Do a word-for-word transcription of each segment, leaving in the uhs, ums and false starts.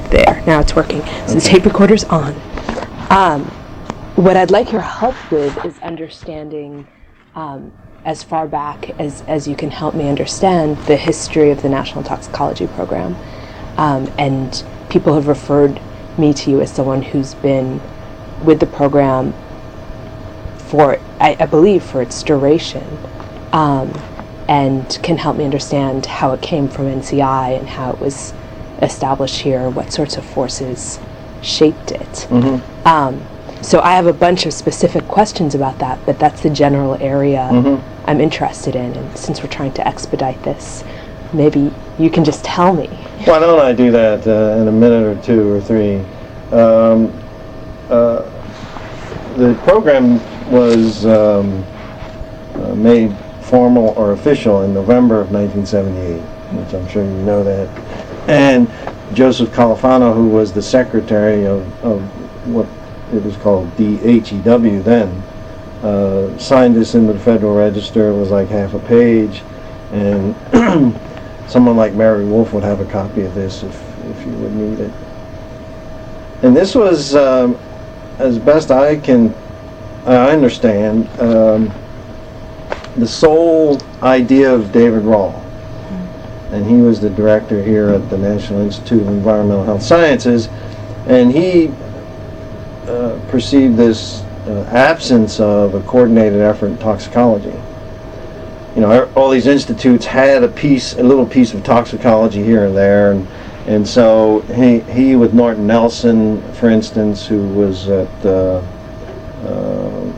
There, now it's working. So the tape recorder's on. Um, what I'd like your help with is understanding, um, as far back as, as you can help me understand, the history of the National Toxicology Program. Um, and people have referred me to you as someone who's been with the program for, I, I believe, for its duration, um, and can help me understand how it came from N C I and how it was established here, what sorts of forces shaped it. Mm-hmm. Um, so I have a bunch of specific questions about that, but that's the general area mm-hmm. I'm interested in, and since we're trying to expedite this, maybe you can just tell me. Why don't I do that uh, in a minute or two or three? Um, uh, the program was um, uh, made formal or official in November of nineteen seventy-eight, which I'm sure you know that. And Joseph Califano, who was the secretary of, of what it was called D H E W then, uh, signed this into the Federal Register. It was like half a page, and someone like Mary Wolfe would have a copy of this if, if you would need it. And this was, um, as best I can I understand, um, the sole idea of David Rawl. And he was the director here at the National Institute of Environmental Health Sciences, and he uh, perceived this uh, absence of a coordinated effort in toxicology. You know, all these institutes had a piece, a little piece of toxicology here and there, and and so he he with Norton Nelson, for instance, who was at uh, uh,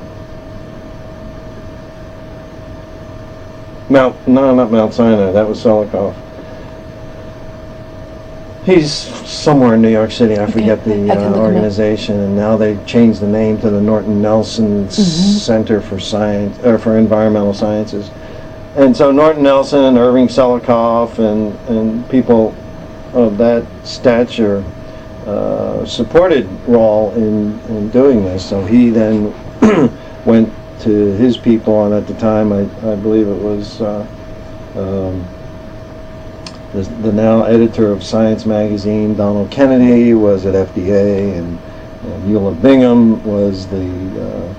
Mount, no, not Mount Sinai, that was Selikoff. He's somewhere in New York City, I forget okay. the uh, organization, and now they've changed the name to the Norton Nelson mm-hmm. Center for Science, or for Environmental Sciences. And so Norton Nelson, Irving Selikoff, and, and people of that stature uh, supported Rawl in, in doing this. So he then went to his people, and at the time I, I believe it was uh, um, the, the now editor of Science magazine, Donald Kennedy, was at F D A, and, and Eula Bingham was the uh,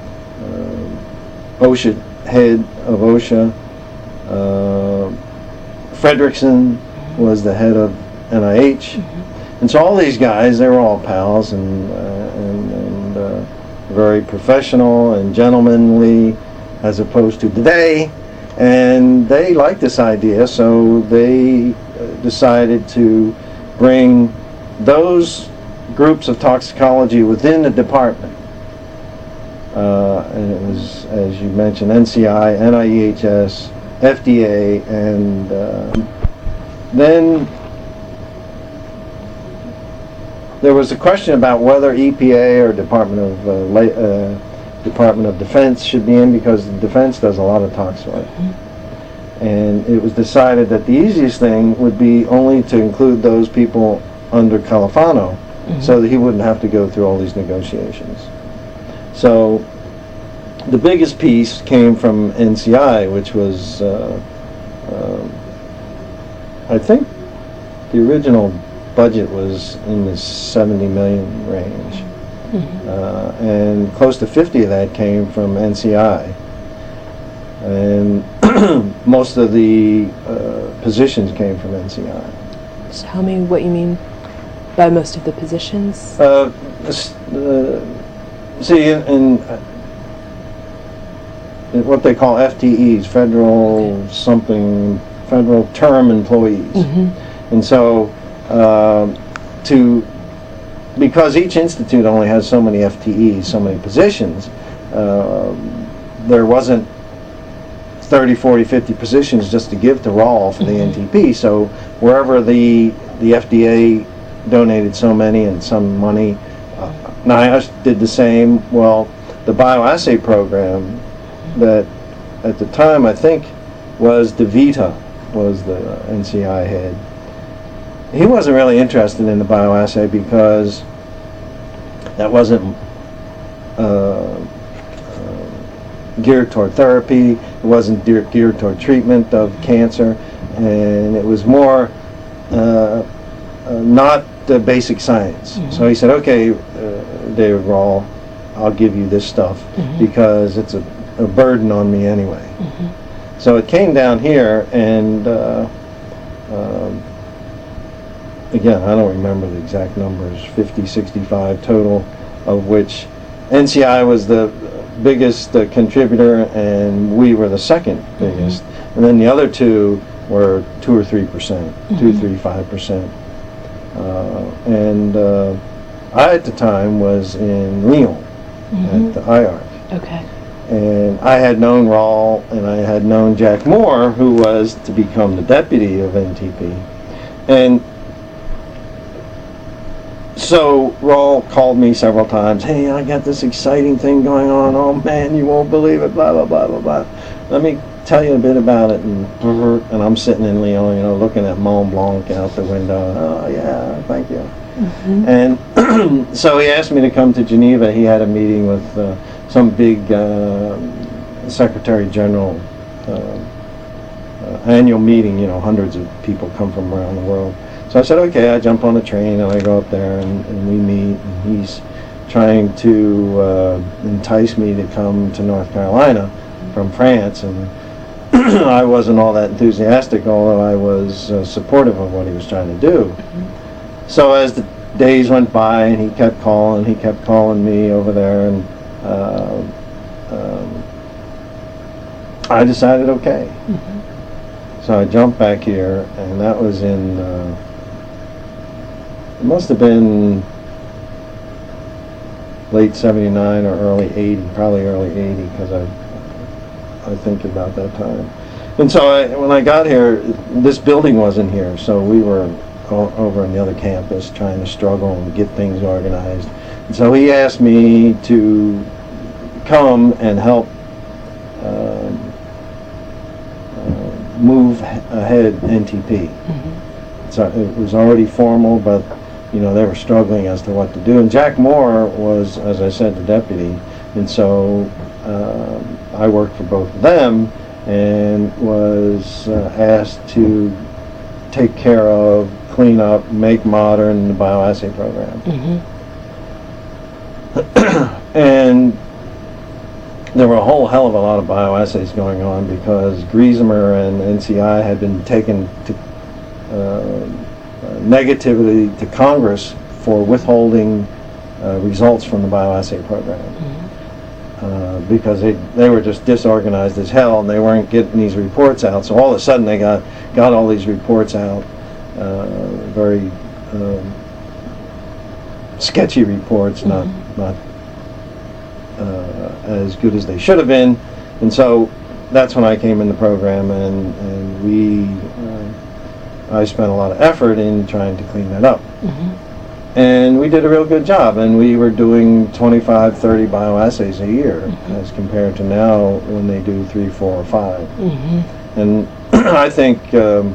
uh, OSHA head of OSHA. Uh, Fredrickson was the head of N I H. Mm-hmm. And so all these guys, they were all pals and, uh, and, and uh, very professional and gentlemanly as opposed to today, and they liked this idea, so they uh, decided to bring those groups of toxicology within the department. Uh, and it was, as you mentioned, N C I, N I E H S, F D A, and uh, then there was a question about whether E P A or Department of uh, La- uh, Department of Defense should be in, because the defense does a lot of tox work. Mm-hmm. And it was decided that the easiest thing would be only to include those people under Califano, mm-hmm. so that he wouldn't have to go through all these negotiations. So the biggest piece came from N C I, which was, uh, uh, I think the original budget was in the seventy million range. Mm-hmm. uh, and close to fifty of that came from N C I. And most of the uh, positions came from N C I. So tell me what you mean by most of the positions? Uh, uh, see, in, in uh, what they call F T Es, federal okay. something, federal term employees. Mm-hmm. And so, uh, to, because each institute only has so many F T Es, so many positions, uh, there wasn't thirty, forty, fifty positions just to give to Rawl for the mm-hmm. N T P. So wherever the the F D A donated so many and some money, uh, NIOSH did the same. Well, the bioassay program that at the time I think was DeVita was the N C I head. He wasn't really interested in the bioassay because that wasn't uh, uh, geared toward therapy, it wasn't geared, geared toward treatment of cancer, and it was more uh, uh, not uh, basic science. Mm-hmm. So he said, okay, uh, David Rawl, I'll give you this stuff mm-hmm. because it's a, a burden on me anyway. Mm-hmm. So it came down here, and uh, um, again, I don't remember the exact numbers, fifty, sixty-five total, of which N C I was the biggest uh, contributor, and we were the second biggest. Mm-hmm. And then the other two were two or three percent, mm-hmm. two, three, five percent. Uh, and uh, I, at the time, was in Lyon mm-hmm. at the I A R C. Okay. And I had known Rawl, and I had known Jack Moore, who was to become the deputy of N T P. And so Rawl called me several times. Hey, I got this exciting thing going on. Oh man, you won't believe it. Blah blah blah blah blah. Let me tell you a bit about it. And and I'm sitting in Lyon, you know, looking at Mont Blanc out the window. Oh yeah, thank you. Mm-hmm. And so he asked me to come to Geneva. He had a meeting with uh, some big uh, Secretary General uh, uh, annual meeting. You know, hundreds of people come from around the world. So I said, okay, I jump on the train and I go up there and, and we meet, and he's trying to uh, entice me to come to North Carolina from France, and I wasn't all that enthusiastic, although I was uh, supportive of what he was trying to do. Mm-hmm. So as the days went by and he kept calling, he kept calling me over there, and uh, um, I decided okay. Mm-hmm. So I jumped back here, and that was in uh, it must have been late seventy-nine or early eighty, probably early eighty, because I I think about that time. And so I, when I got here, this building wasn't here, so we were o- over on the other campus trying to struggle and get things organized. And so he asked me to come and help um, uh, move ahead N T P. Mm-hmm. So it was already formal, but you know, they were struggling as to what to do. And Jack Moore was, as I said, the deputy. And so um, I worked for both of them and was uh, asked to take care of, clean up, make modern the bioassay program. Mm-hmm. And there were a whole hell of a lot of bioassays going on because Griesemer and N C I had been taken to uh, Uh, negatively to Congress for withholding uh, results from the bioassay program. Mm-hmm. uh, because they they were just disorganized as hell, and they weren't getting these reports out. So all of a sudden they got got all these reports out, uh, very um, sketchy reports, mm-hmm. not not uh, as good as they should have been. And so that's when I came in the program, and and we. Uh, I spent a lot of effort in trying to clean that up. Mm-hmm. And we did a real good job, and we were doing twenty-five, thirty bioassays a year, mm-hmm. as compared to now when they do three, four, or five. Mm-hmm. And I think, um,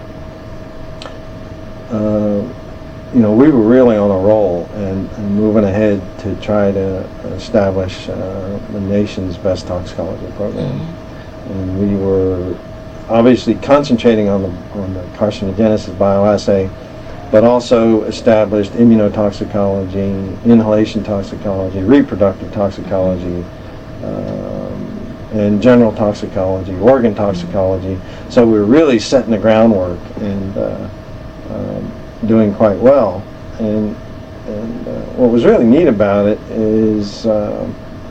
uh, you know, we were really on a roll and, and moving ahead to try to establish uh, the nation's best toxicology program. Mm-hmm. And we were obviously concentrating on the on the carcinogenesis bioassay, but also established immunotoxicology, inhalation toxicology, reproductive toxicology, um, and general toxicology, organ toxicology. So we were really setting the groundwork and uh, um, doing quite well. And and uh, what was really neat about it is uh,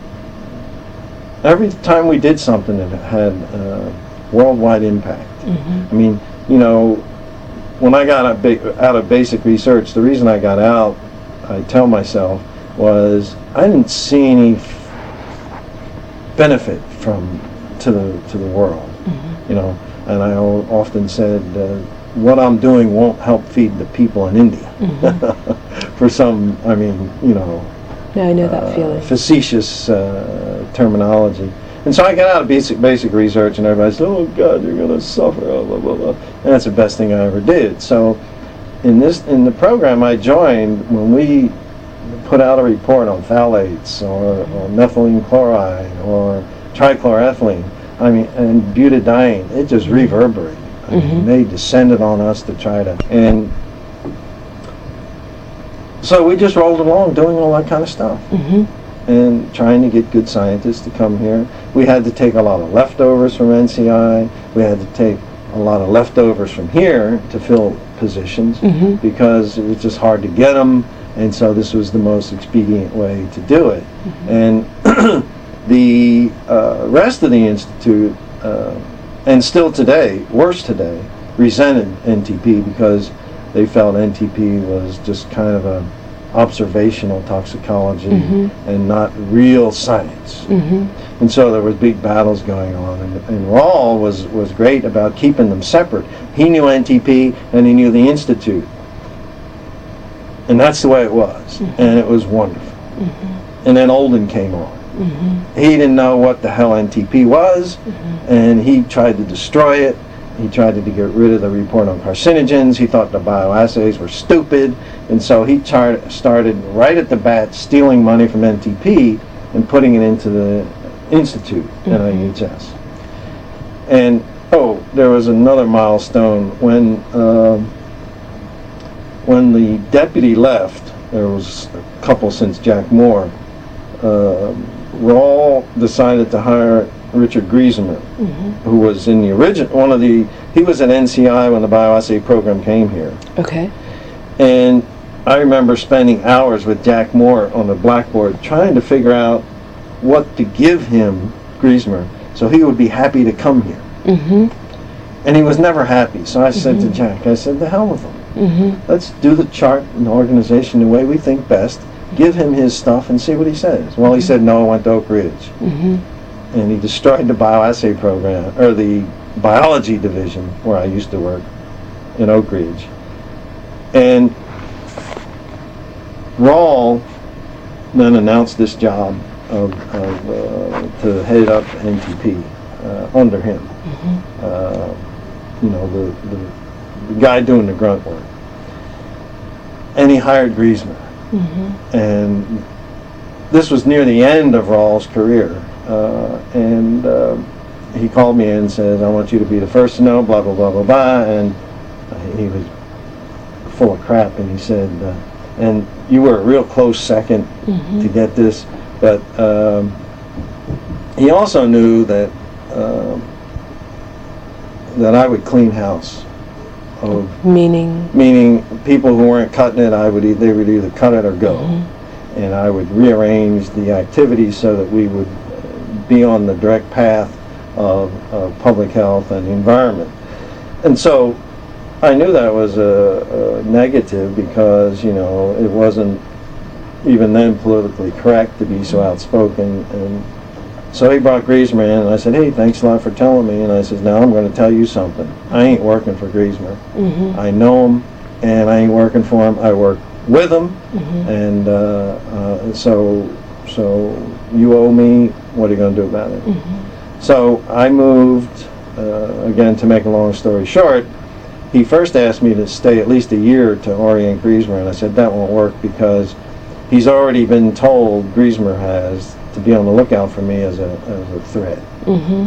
every time we did something that had uh, worldwide impact. Mm-hmm. I mean, you know, when I got out, ba- out of basic research, the reason I got out, I tell myself, was I didn't see any f- benefit from to the to the world. Mm-hmm. You know, and I o- often said, uh, what I'm doing won't help feed the people in India. Mm-hmm. For some, I mean, you know, no, I know that uh, feeling. Facetious uh, terminology. And so I got out of basic basic research, and everybody said, "Oh God, you're going to suffer." Blah, blah, blah, blah. And that's the best thing I ever did. So, in this in the program I joined, when we put out a report on phthalates or, or methylene chloride or trichloroethylene, I mean, and butadiene, it just reverberated. I mm-hmm. mean, they descended on us to try to. And so we just rolled along doing all that kind of stuff. Mm-hmm. And trying to get good scientists to come here. We had to take a lot of leftovers from N C I. We had to take a lot of leftovers from here to fill positions Mm-hmm. because it was just hard to get them, and so this was the most expedient way to do it. Mm-hmm. And the uh, rest of the Institute, uh, and still today, worse today, resented N T P because they felt N T P was just kind of a observational toxicology Mm-hmm. and not real science. Mm-hmm. And so there was big battles going on, and, and Rahl was, was great about keeping them separate. He knew N T P and he knew the Institute. And that's the way it was. Mm-hmm. And it was wonderful. Mm-hmm. And then Olden came on. Mm-hmm. He didn't know what the hell N T P was, Mm-hmm. and he tried to destroy it. He tried to get rid of the report on carcinogens. He thought the bioassays were stupid, and so he tar- started right at the bat stealing money from N T P and putting it into the Institute, Mm-hmm. N I H S. And, oh, there was another milestone. When, uh, when the deputy left, there was a couple since Jack Moore, uh, Rahl decided to hire Richard Griesemer, Mm-hmm. who was in the original, one of the, he was at N C I when the bioassay program came here. Okay. And I remember spending hours with Jack Moore on the blackboard trying to figure out what to give him, Griesemer, so he would be happy to come here. Mm-hmm. And he was never happy. So I said Mhm. to Jack, I said, the hell with him. Mm-hmm. Let's do the chart and the organization the way we think best. Give him his stuff and see what he says. Well, he said no, I went to Oak Ridge. Mm-hmm. And he destroyed the bioassay program, or the biology division where I used to work in Oak Ridge. And Rahl then announced this job of, of uh, to head up N T P uh, under him. Mm-hmm. Uh, you know, the, the the guy doing the grunt work. And he hired Griesemer. Mm-hmm. And this was near the end of Rahl's career. Uh, and uh, he called me in and said, I want you to be the first to know, blah, blah, blah, blah, blah. And uh, he was full of crap. And he said, uh, and you were a real close second Mm-hmm. to get this. But um, he also knew that um, that I would clean house. Of, Meaning. meaning people who weren't cutting it, I would e- they would either cut it or go. Mm-hmm. And I would rearrange the activities so that we would be on the direct path of, of public health and the environment. And so I knew that was a, a negative because, you know, it wasn't even then politically correct to be so outspoken. And so he brought Griesemer in, and I said, hey, thanks a lot for telling me. And I said, now I'm going to tell you something. I ain't working for Griesemer. Mm-hmm. I know him, and I ain't working for him. I work with him, Mm-hmm. and uh, uh, so so you owe me. What are you going to do about it? Mm-hmm. So I moved, uh, again, to make a long story short, he first asked me to stay at least a year to orient Griesemer, and I said that won't work because he's already been told, Griesemer has, to be on the lookout for me as a, as a threat. Mm-hmm.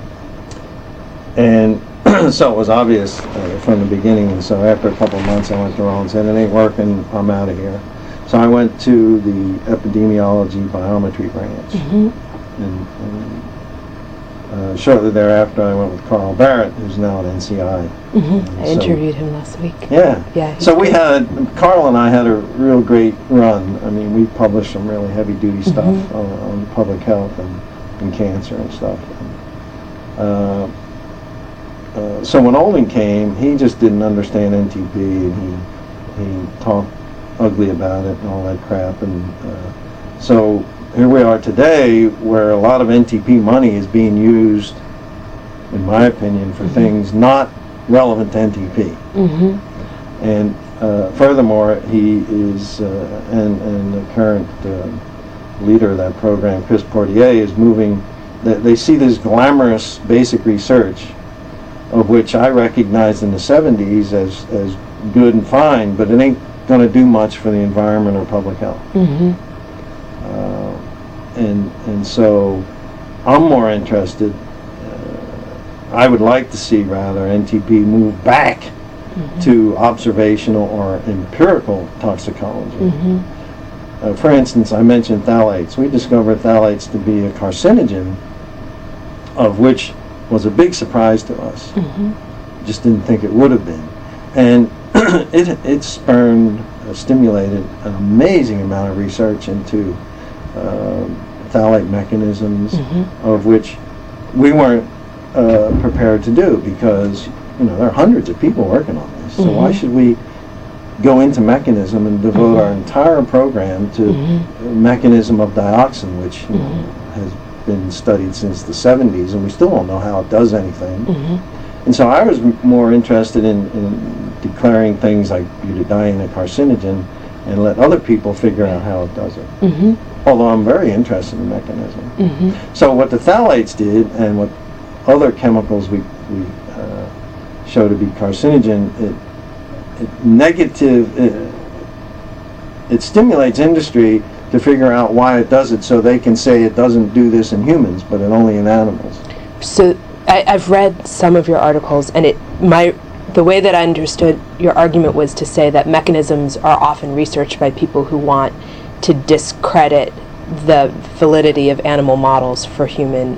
And so it was obvious uh, from the beginning, and so after a couple of months I went to Rahl and said, it ain't working, I'm out of here. So I went to the epidemiology biometry branch. Mm-hmm. And, and uh, shortly thereafter I went with Carl Barrett, who's now at N C I. Mm-hmm. I So- interviewed him last week. Yeah. Yeah. he's So we good. had, Carl and I had a real great run. I mean, we published some really heavy-duty stuff Mhm. on, on public health and, and cancer and stuff. And, uh, uh, so when Olin came, he just didn't understand N T P, and he he talked ugly about it and all that crap. And uh, so here we are today, where a lot of N T P money is being used, in my opinion, for Mhm. things not relevant to N T P. Mm-hmm. And uh, furthermore, he is, uh, and, and the current uh, leader of that program, Chris Portier, is moving, they, they see this glamorous basic research, of which I recognized in the seventies as, as good and fine, but it ain't going to do much for the environment or public health. Mm-hmm. Uh, and, and so I'm more interested, uh, I would like to see rather N T P move back mm-hmm. to observational or empirical toxicology. Mm-hmm. Uh, for instance, I mentioned phthalates. We discovered phthalates to be a carcinogen, of which was a big surprise to us. Mm-hmm. Just didn't think it would have been. And it, it spurned, uh, stimulated an amazing amount of research into uh, phthalate mechanisms, mm-hmm. of which we weren't uh, prepared to do, because you know there are hundreds of people working on this. So mm-hmm. why should we go into mechanism and devote mm-hmm. our entire program to mm-hmm. the mechanism of dioxin, which you know, mm-hmm. has been studied since the seventies, and we still don't know how it does anything. Mm-hmm. And so I was m- more interested in, in declaring things like butadiene a carcinogen and let other people figure out how it does it. Mm-hmm. Although I'm very interested in the mechanism. Mm-hmm. So what the phthalates did, and what other chemicals we, we uh, show to be carcinogen, it, it negative, it, it stimulates industry to figure out why it does it, so they can say it doesn't do this in humans, but it only in animals. So I, I've read some of your articles, and it my the way that I understood your argument was to say that mechanisms are often researched by people who want to discredit the validity of animal models for human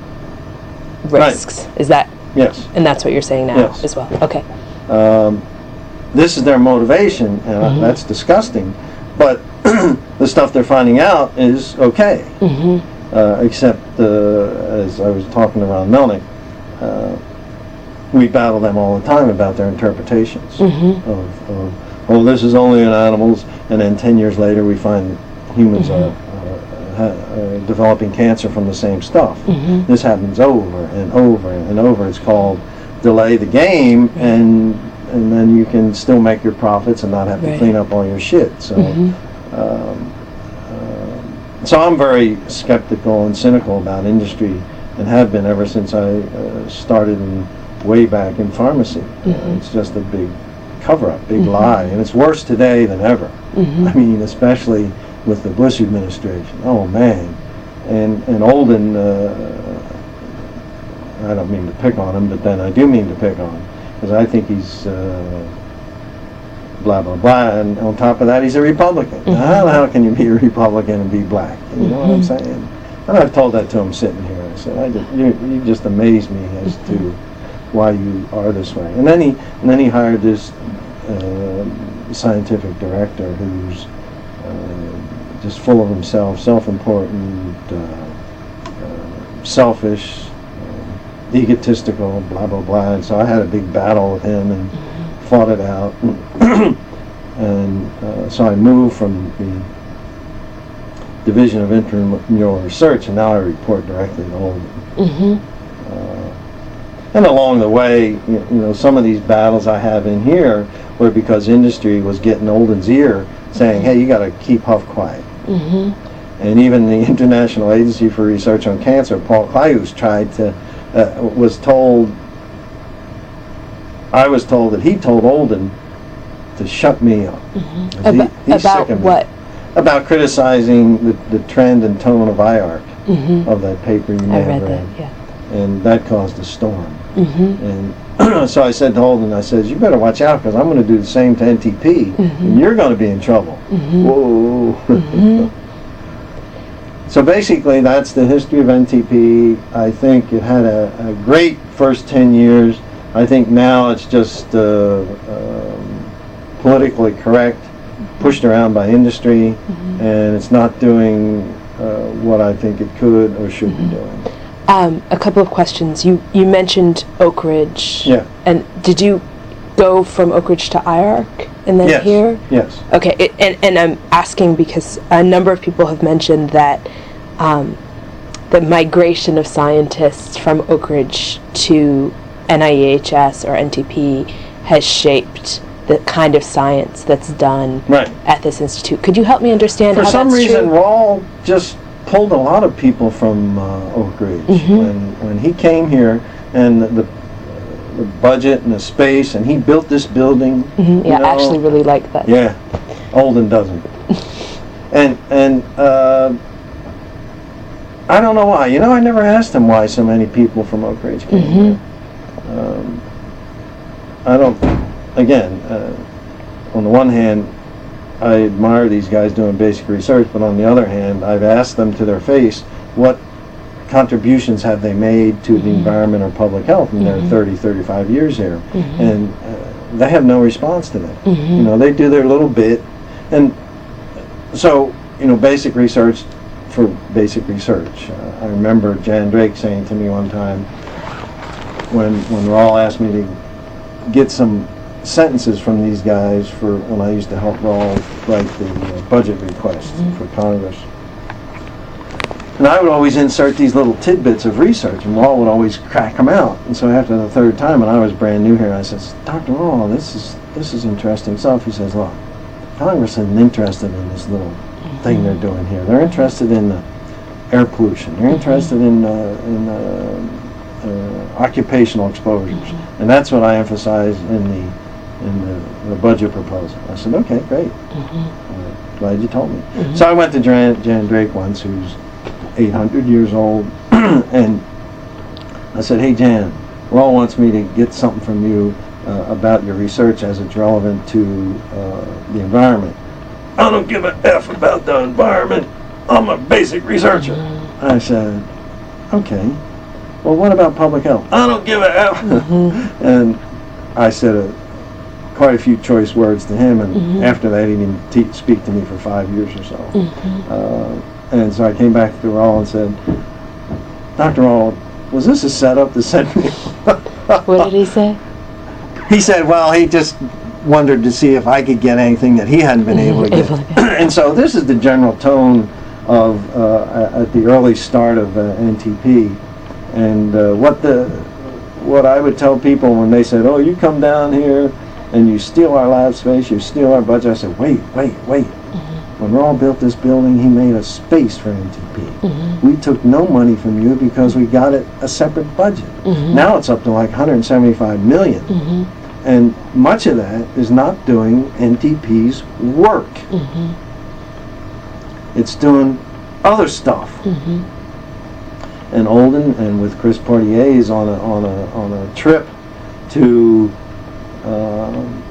risks. Right. Is that? Yes. And that's what you're saying now yes. as well. Okay. Um, this is their motivation, and mm-hmm. that's disgusting. But the stuff they're finding out is okay. Mm-hmm. Uh, except, uh, as I was talking to Ron Melnick, uh, we battle them all the time about their interpretations mm-hmm. of, of, oh, this is only in animals, and then ten years later we find humans mm-hmm. are, are, are developing cancer from the same stuff. Mm-hmm. This happens over and over and over. It's called delay the game, right. and and then you can still make your profits and not have to right. clean up all your shit. So, mm-hmm. um, uh, so I'm very skeptical and cynical about industry, and have been ever since I uh, started in, way back in pharmacy. Mm-hmm. Uh, it's just a big cover-up, big mm-hmm. lie, and it's worse today than ever. Mm-hmm. I mean, especially with the Bush administration. Oh man, and and Olden. Uh, I don't mean to pick on him, but then I do mean to pick on him, because I think he's uh, blah blah blah, and on top of that, he's a Republican. Mm-hmm. How the hell can you be a Republican and be black? You mm-hmm. know what I'm saying? And I've told that to him sitting here. I said, I just, you, you just amaze me as mm-hmm. to why you are this way. And then he and then he hired this uh, scientific director who's uh, just full of himself, self-important, uh, uh, selfish, uh, egotistical, blah blah blah. And so I had a big battle with him and mm-hmm. fought it out. And uh, so I moved from the Division of Intramural Research, and now I report directly to Olden. Mm-hmm. Uh, and along the way, you, you know, some of these battles I have in here were because industry was getting Olden's ear, saying, "Hey, you got to keep Huff quiet." Mm-hmm. And even the International Agency for Research on Cancer, Paul Klayus, tried to uh, was told. I was told that he told Olden to shut me up. Mm-hmm. About, he, about what? About criticizing the, the trend and tone of I A R C, mm-hmm. of that paper you may I have read. read. That, yeah. And that caused a storm. Mm-hmm. And so I said to Holden, I said, you better watch out, because I'm going to do the same to N T P, mm-hmm. and you're going to be in trouble. Mm-hmm. Whoa. Mm-hmm. So basically, that's the history of N T P. I think it had a, a great first ten years. I think now it's just uh, um, politically correct, pushed around by industry, mm-hmm. and it's not doing uh, what I think it could or should mm-hmm. be doing. Um, a couple of questions. You you mentioned Oak Ridge. Yeah. And did you go from Oak Ridge to I A R C and then yes. here? Yes. Okay. It, and and I'm asking because a number of people have mentioned that um, the migration of scientists from Oak Ridge to N I E H S or N T P has shaped the kind of science that's done right. at this institute. Could you help me understand For how some that's reason, true? Raul just pulled a lot of people from uh, Oak Ridge. Mm-hmm. When when he came here, and the, the the budget and the space, and he built this building. Mm-hmm. Yeah, you know, I actually really like that. Yeah, Olden doesn't. and and uh, I don't know why. You know, I never asked him why so many people from Oak Ridge came mm-hmm. here. Um, I don't. again, uh, on the one hand, I admire these guys doing basic research, but on the other hand, I've asked them to their face, what contributions have they made to the environment or public health in their thirty, thirty-five years here? Mm-hmm. And uh, they have no response to that. Mm-hmm. You know, they do their little bit. And so, you know, basic research for basic research. Uh, I remember Jan Drake saying to me one time, when, when Raul asked me to get some sentences from these guys for when I used to help Raul write the uh, budget request mm-hmm. for Congress. And I would always insert these little tidbits of research, and Raul would always crack them out. And so after the third time, and I was brand new here, I says, Doctor Raul, this is this is interesting stuff. He says, look, Congress isn't interested in this little mm-hmm. thing they're doing here. They're interested in the air pollution. They're interested in uh, in uh, uh, occupational exposures, mm-hmm. and that's what I emphasize in the in the, the budget proposal. I said, okay, great. Mm-hmm. Uh, glad you told me. Mm-hmm. So I went to Jan, Jan Drake once, who's eight hundred years old, and I said, hey Jan, Raul wants me to get something from you uh, about your research as it's relevant to uh, the environment. I don't give a F about the environment. I'm a basic researcher. Mm-hmm. I said, okay, well what about public health? I don't give a F. Mm-hmm. And I said a quite a few choice words to him, and mm-hmm. after that he didn't te- speak to me for five years or so. Mm-hmm. Uh, and so I came back to Raul and said, Doctor Raul, was this a setup to send me? What did he say? He said, well, he just wondered to see if I could get anything that he hadn't been able to get. And so this is the general tone of uh, at the early start of uh, N T P. And uh, what the what I would tell people when they said, oh, you come down here and you steal our lab space, you steal our budget. I said, wait, wait, wait. Mm-hmm. When Raul built this building, he made a space for N T P. Mm-hmm. We took no money from you because we got it a separate budget. Mm-hmm. Now it's up to like one hundred seventy-five million. Mm-hmm. And much of that is not doing N T P's work. Mm-hmm. It's doing other stuff. Mm-hmm. And Olden and with Chris Portier is on a on a on a trip to Um,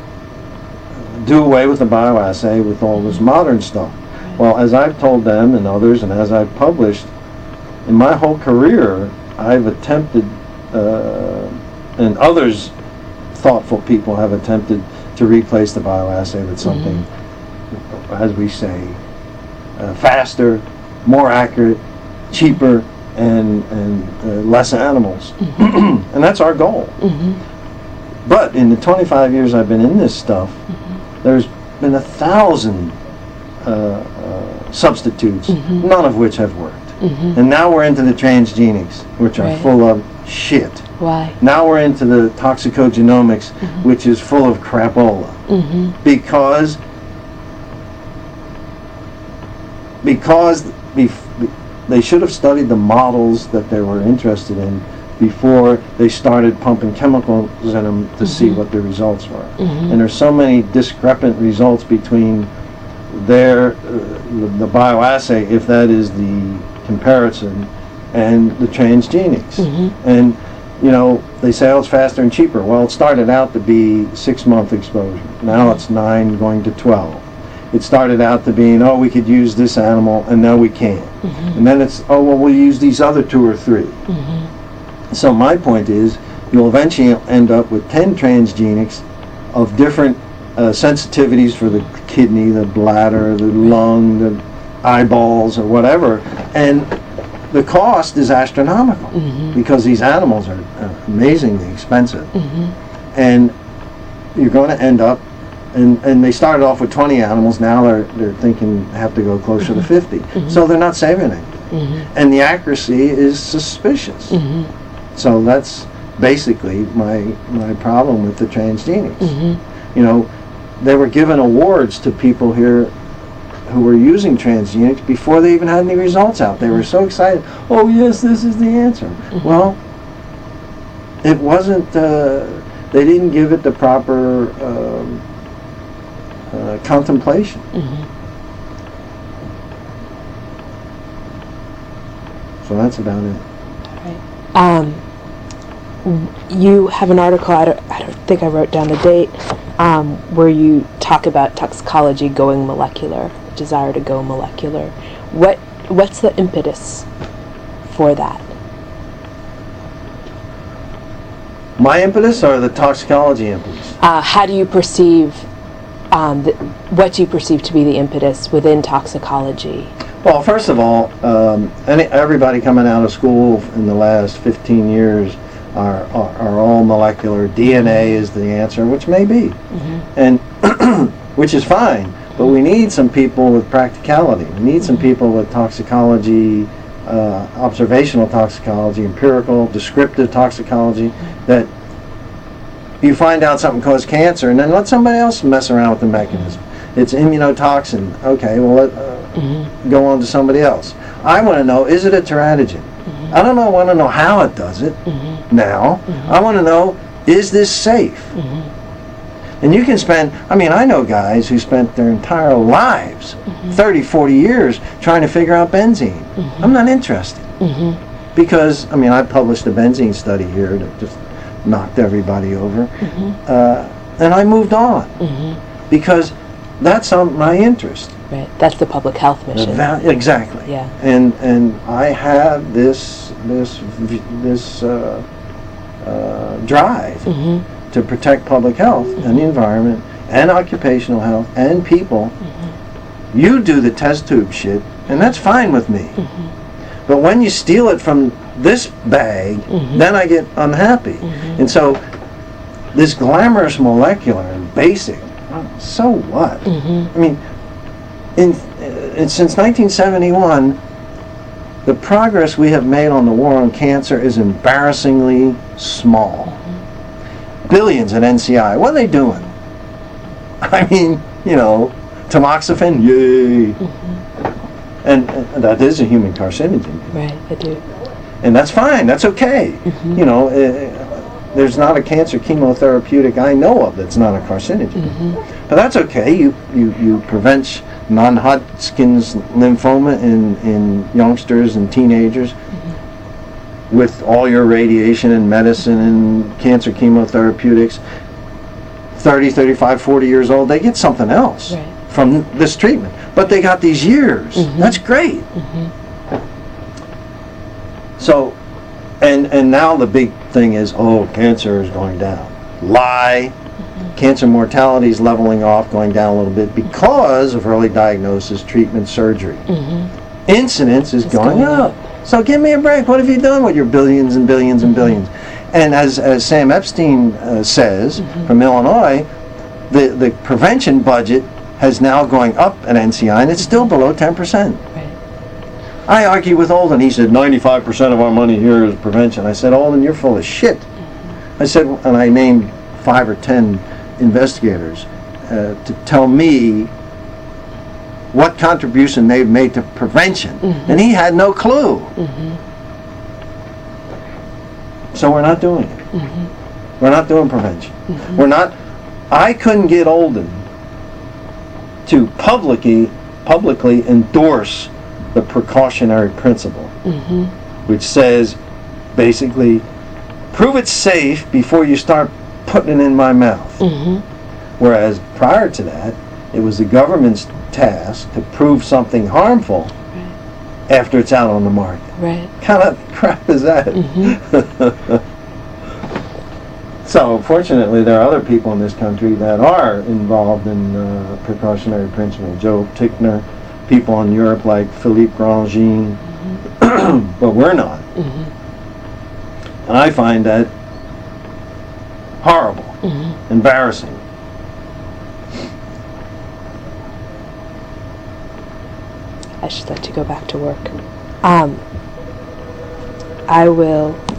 do away with the bioassay with all this modern stuff. Well, as I've told them and others, and as I've published, in my whole career, I've attempted, uh, and others, thoughtful people have attempted to replace the bioassay with something, mm-hmm. as we say, uh, faster, more accurate, cheaper, and, and uh, less animals. Mm-hmm. And that's our goal. Mm-hmm. But in the twenty-five years I've been in this stuff, mm-hmm. there's been a thousand uh, uh, substitutes, mm-hmm. none of which have worked. Mm-hmm. And now we're into the transgenics, which are right. full of shit. Why? Now we're into the toxicogenomics, mm-hmm. which is full of crapola. Mm-hmm. Because, because bef- they should have studied the models that they were interested in before they started pumping chemicals in them to mm-hmm. see what the results were. Mm-hmm. And there's so many discrepant results between their, uh, the bioassay, if that is the comparison, and the transgenics. Mm-hmm. And, you know, they say, oh, it's faster and cheaper. Well, it started out to be six-month exposure. Now it's nine going to twelve. It started out to being, oh, we could use this animal, and now we can't. Mm-hmm. And then it's, oh, well, we'll use these other two or three. Mm-hmm. So my point is, you'll eventually end up with ten transgenics of different uh, sensitivities for the kidney, the bladder, the lung, the eyeballs, or whatever, and the cost is astronomical mm-hmm. because these animals are uh, amazingly expensive. Mm-hmm. And you're going to end up, and, and they started off with twenty animals, now they're, they're thinking have to go closer mm-hmm. to fifty. Mm-hmm. So they're not saving anything. Mm-hmm. And the accuracy is suspicious. Mm-hmm. So that's basically my my problem with the transgenics. Mm-hmm. You know, they were given awards to people here who were using transgenics before they even had any results out. They were so excited. Oh yes, this is the answer. Mm-hmm. Well, it wasn't. Uh, they didn't give it the proper um, uh, contemplation. Mm-hmm. So that's about it. Um, you have an article, I don't, I don't think I wrote down the date, um, where you talk about toxicology going molecular, desire to go molecular. What what's the impetus for that? My impetus or the toxicology impetus? Uh, how do you perceive, um, the, what do you perceive to be the impetus within toxicology? Well, first of all, um, any, everybody coming out of school in the last fifteen years are, are, are all molecular. D N A is the answer, which may be, mm-hmm. and which is fine. But we need some people with practicality. We need some people with toxicology, uh, observational toxicology, empirical, descriptive toxicology, mm-hmm. that you find out something caused cancer, and then let somebody else mess around with the mechanism. It's immunotoxin. Okay, well, let, uh, mm-hmm. go on to somebody else. I want to know, is it a teratogen? Mm-hmm. I don't know, want to know how it does it mm-hmm. now. Mm-hmm. I want to know, is this safe? Mm-hmm. And you can spend, I mean, I know guys who spent their entire lives, mm-hmm. thirty, forty years, trying to figure out benzene. Mm-hmm. I'm not interested. Mm-hmm. Because, I mean, I published a benzene study here that just knocked everybody over. Mm-hmm. Uh, and I moved on. Mm-hmm. Because that's on my interest. Right. That's the public health mission. Va- exactly. Yeah. And and I have this this this uh, uh, drive mm-hmm. to protect public health mm-hmm. and the environment and occupational health and people. Mm-hmm. You do the test tube shit, and that's fine with me. Mm-hmm. But when you steal it from this bag, mm-hmm. then I get unhappy. Mm-hmm. And so this glamorous molecular and basic. So what? Mm-hmm. I mean, in, in since nineteen seventy-one, the progress we have made on the war on cancer is embarrassingly small. Mm-hmm. Billions at N C I. What are they doing? I mean, you know, tamoxifen, yay! Mm-hmm. And, and that is a human carcinogen. Right, I do. And that's fine. That's okay. Mm-hmm. You know. Uh, There's not a cancer chemotherapeutic I know of that's not a carcinogen. Mm-hmm. But that's okay. You, you, you prevent non-Hodgkin's lymphoma in, in youngsters and teenagers mm-hmm. with all your radiation and medicine and cancer chemotherapeutics. thirty, thirty-five, forty years old, they get something else right. from this treatment. But they got these years. Mm-hmm. That's great. Mm-hmm. So, And and now the big thing is, oh, cancer is going down. Lie. Mm-hmm. Cancer mortality is leveling off, going down a little bit because of early diagnosis, treatment, surgery. Mm-hmm. Incidence is going, going up. up. So give me a break. What have you done with your billions and billions and billions? And as as Sam Epstein uh, says mm-hmm. from Illinois, the, the prevention budget has now going up at N C I, and it's still below ten percent. I argued with Olin. He said, ninety-five percent of our money here is prevention. I said, Olin, you're full of shit. Mm-hmm. I said, and I named five or ten investigators uh, to tell me what contribution they've made to prevention. Mm-hmm. And he had no clue. Mm-hmm. So we're not doing it. Mm-hmm. We're not doing prevention. Mm-hmm. We're not, I couldn't get Olin to publicly, publicly endorse the precautionary principle, mm-hmm. which says, basically, prove it's safe before you start putting it in my mouth. Mm-hmm. Whereas prior to that, it was the government's task to prove something harmful right. after it's out on the market. Right. What kind of crap is that? Mm-hmm. So, fortunately, there are other people in this country that are involved in uh, precautionary principle. Joe Tickner, people in Europe like Philippe Grandjean, mm-hmm. but we're not. Mm-hmm. And I find that horrible, mm-hmm. embarrassing. I should let you go back to work. Um, I will